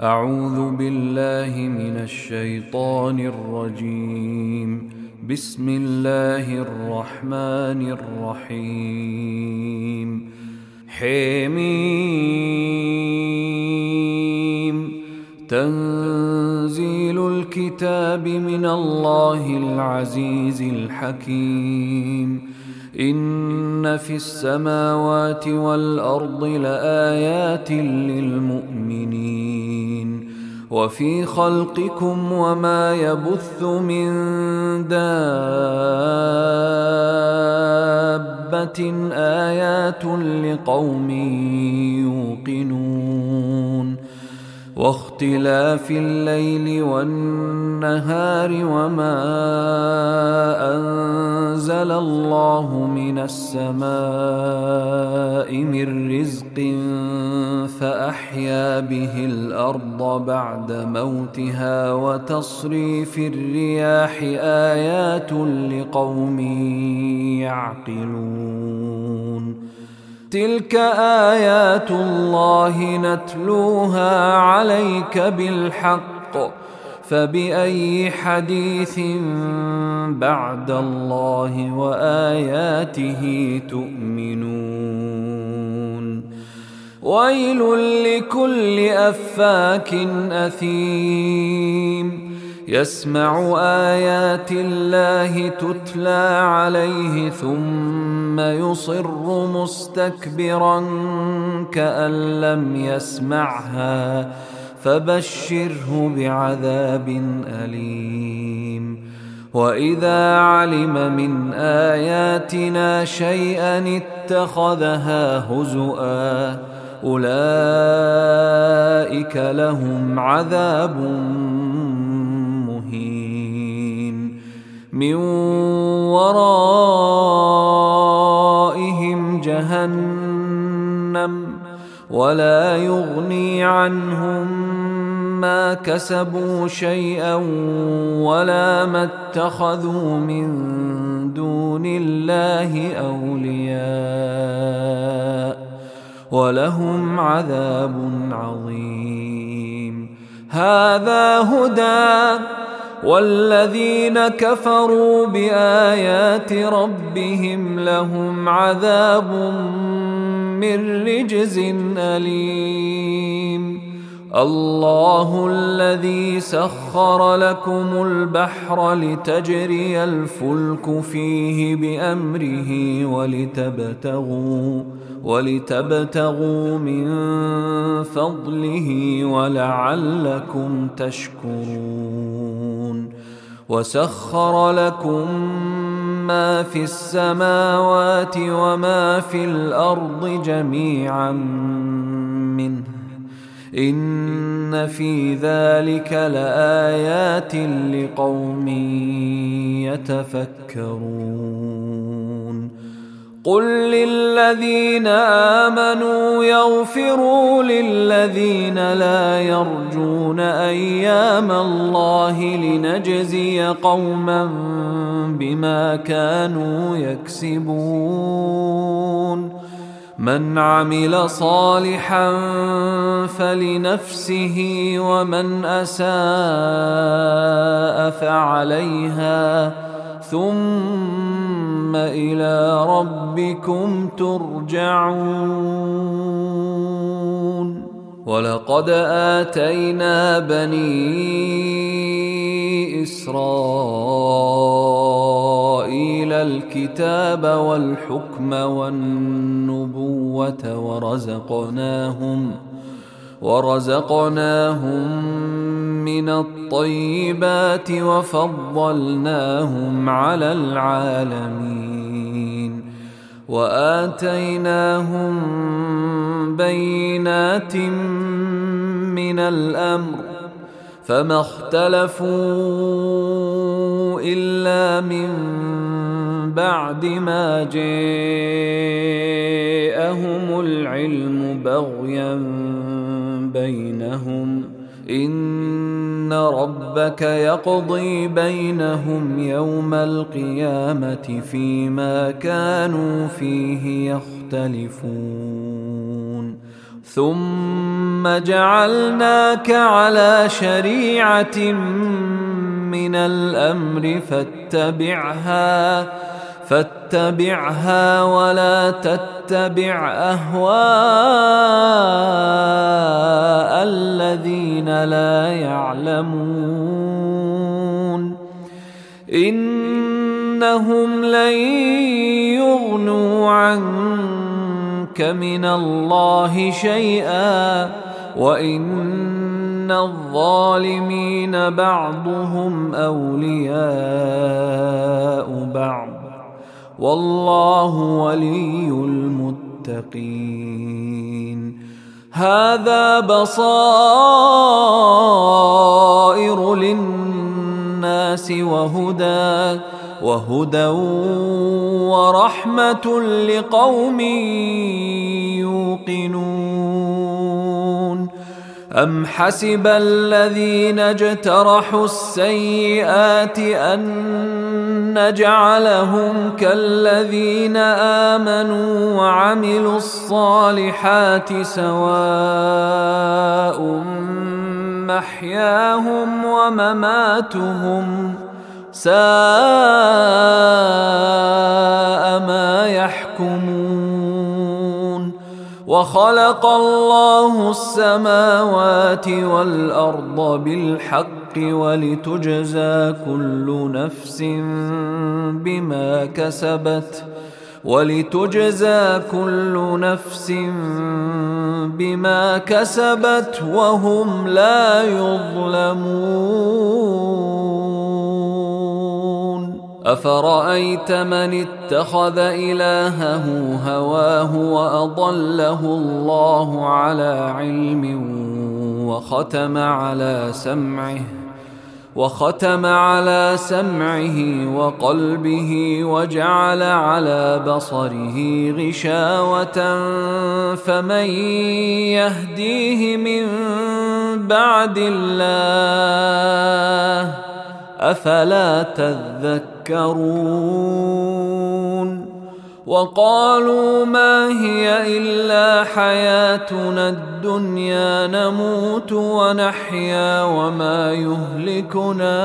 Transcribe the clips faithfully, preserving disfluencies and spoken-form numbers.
أعوذ بالله من الشيطان الرجيم. بسم الله الرحمن الرحيم. حميم. تنزيل الكتاب من الله العزيز الحكيم. إن في السماوات والأرض لآيات للمؤمنين وفي خلقكم وما يبث من دابة آيات لقوم يوقنون واختلاف الليل والنهار وما أنزل الله من السماء من رزق فأحيا به الأرض بعد موتها وتصريف الرياح آيات لقوم يعقلون. تلك آيات الله نتلوها عليك بالحق فبأي حديث بعد الله وآياته تؤمنون. ويل لكل أفاك أثيم يسمع آيات الله تتلى عليه ثم يصر مستكبرا كأن لم يسمعها فبشره بعذاب أليم. وإذا علم من آياتنا شيئا اتخذها هزؤا أولئك لهم عذاب مهين من ورائهم جهنم ولا يغني عنهم ما كسبوا شيئا ولا ما اتخذوا من دون الله أولياء ولهم عذاب عظيم. هذا هدى والذين كفروا بآيات ربهم لهم عذاب من رجز أليم. الله الذي سخر لكم البحر لتجري الفلك فيه بأمره ولتبتغوا ولتبتغوا من فضله ولعلكم تشكرون. وسخر لكم ما في السماوات وما في الأرض جميعا منه إن في ذلك لآيات لقوم يتفكرون. قل للذين آمنوا يغفروا للذين لا يرجون أيام الله لنجزي قوما بما كانوا يكسبون. من عمل صالحا فلنفسه ومن أساء فعليها ثم إلى ربكم ترجعون. ولقد آتينا بني إسرائيل الكتاب والحكم والنبوة ورزقناهم ورزقناهم من الطيبات وفضلناهم على العالمين وآتيناهم بينات من الأمر فما اختلفوا إلا من بعد ما جاءهم العلم بغيا بينهم إن ربك يقضي بينهم يوم القيامة فيما كانوا فيه يختلفون ثم جعلناك على شريعة من الأمر فاتبعها فاتبعها ولا تتبع أهواء الذين لا يعلمون إنهم لن يغنوا عنك من الله شيئا وإن الظالمين بعضهم أولياء بعض والله ولي المتقين هذا بصائر للناس وهدى وهدى ورحمة لقوم يوقنون أم حسب الذين اجترحوا السيئات أن نجعلهم كالذين آمنوا وعملوا الصالحات سواء محياهم ومماتهم ساء ما يحكمون وخلق الله السماوات والأرض بالحق ولتجزى كل نفس بما كسبت ولتجزى كل نفس بما كسبت وهم لا يظلمون أفرأيت من اتخذ إلهه هواه وأضله الله على علم وختم على سمعه وختم على سمعه وقلبه وجعل على بصره غشاوة فمن يهديه من بعد الله أفلا تذكرون وقالوا ما هي إلا حياتنا الدنيا نموت ونحيا وما يهلكنا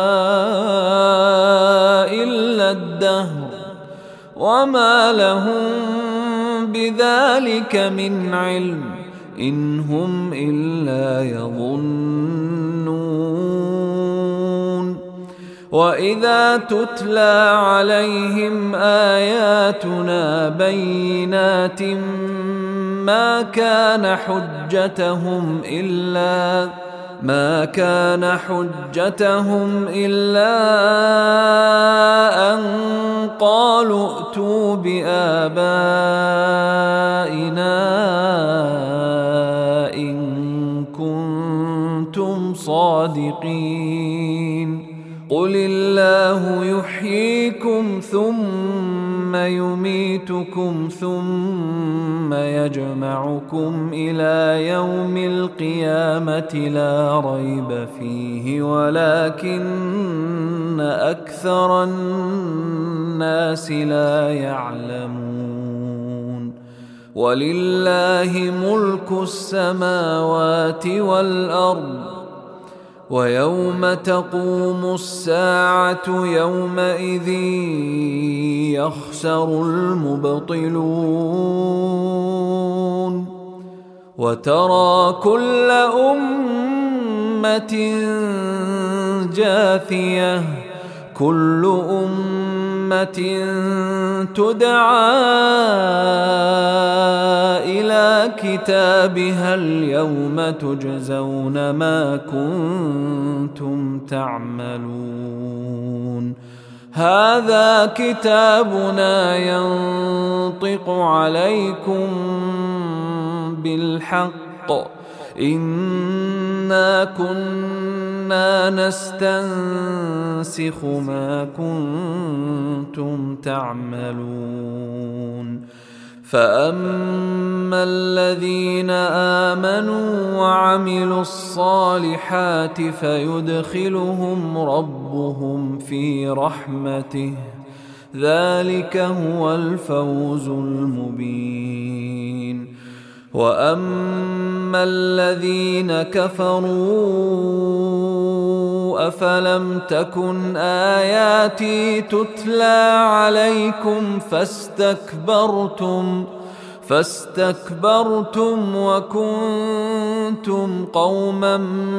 إلا الدهر وما لهم بذلك من علم إن هم إلا يظنون وإذا تتلى عليهم آياتنا بينات ما كان حجتهم إلا ما كان حجتهم إلا أن قالوا ائتوا بآبائنا إن كنتم صادقين قل الله يحييكم ثم يميتكم ثم يجمعكم إلى يوم القيامة لا ريب فيه ولكن أكثر الناس لا يعلمون ولله ملك السماوات والأرض ويوم تقوم الساعة يومئذ يخسر المبطلون وترى كل أمة جاثية كل أمة تدعى إلى كتابها اليوم تجزون ما كنتم تعملون هذا كتابنا ينطق عليكم بالحق إنا كنا نستنسخ ما كنتم تعملون فأما الذين آمنوا وعملوا الصالحات فيدخلهم ربهم في رحمته ذلك هو الفوز المبين وأما الذين كفروا أفلم تكن آياتي تتلى عليكم فاستكبرتم فاستكبرتم وكنتم قوما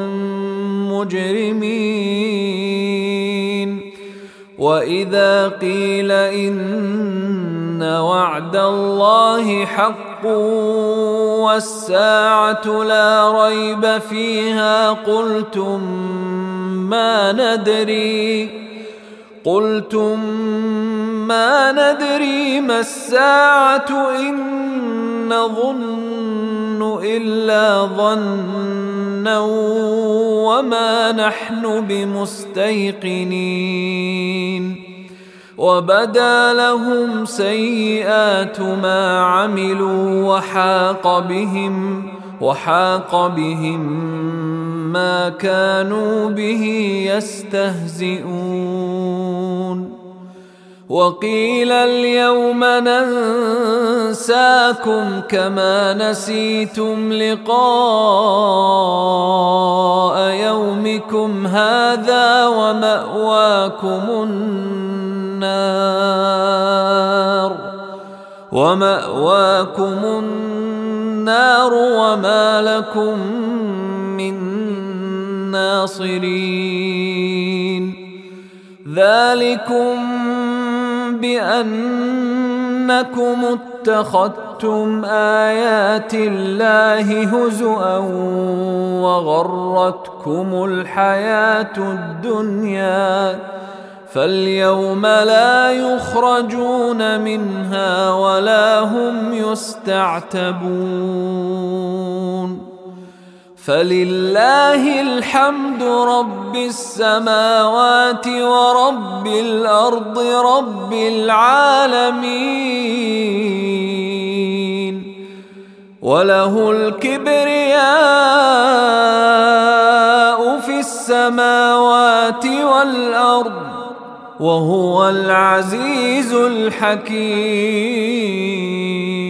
مجرمين. وإذا قيل إن وعد الله حق والساعة لا ريب فيها قلتم ما ندري قلتم ما ندري ما الساعة إن نظن إلا ظنا وما نحن بمستيقنين. وبدا لهم سيئات ما عملوا وحاق بهم وحاق بهم ما كانوا به يستهزئون. وقيل اليوم ننساكم كما نسيتم لقاء يومكم هذا ومأواكم النار ومأواكم النار وما لكم من ناصرين. ذلكم بأنكم اتخذتم آيات الله هزؤا وغرتكم الحياة الدنيا فاليوم لا يخرجون منها ولا هم يستعتبون. فلله الحمد رب السماوات ورب الأرض رب العالمين وله الكبرياء في السماوات والأرض وهو العزيز الحكيم.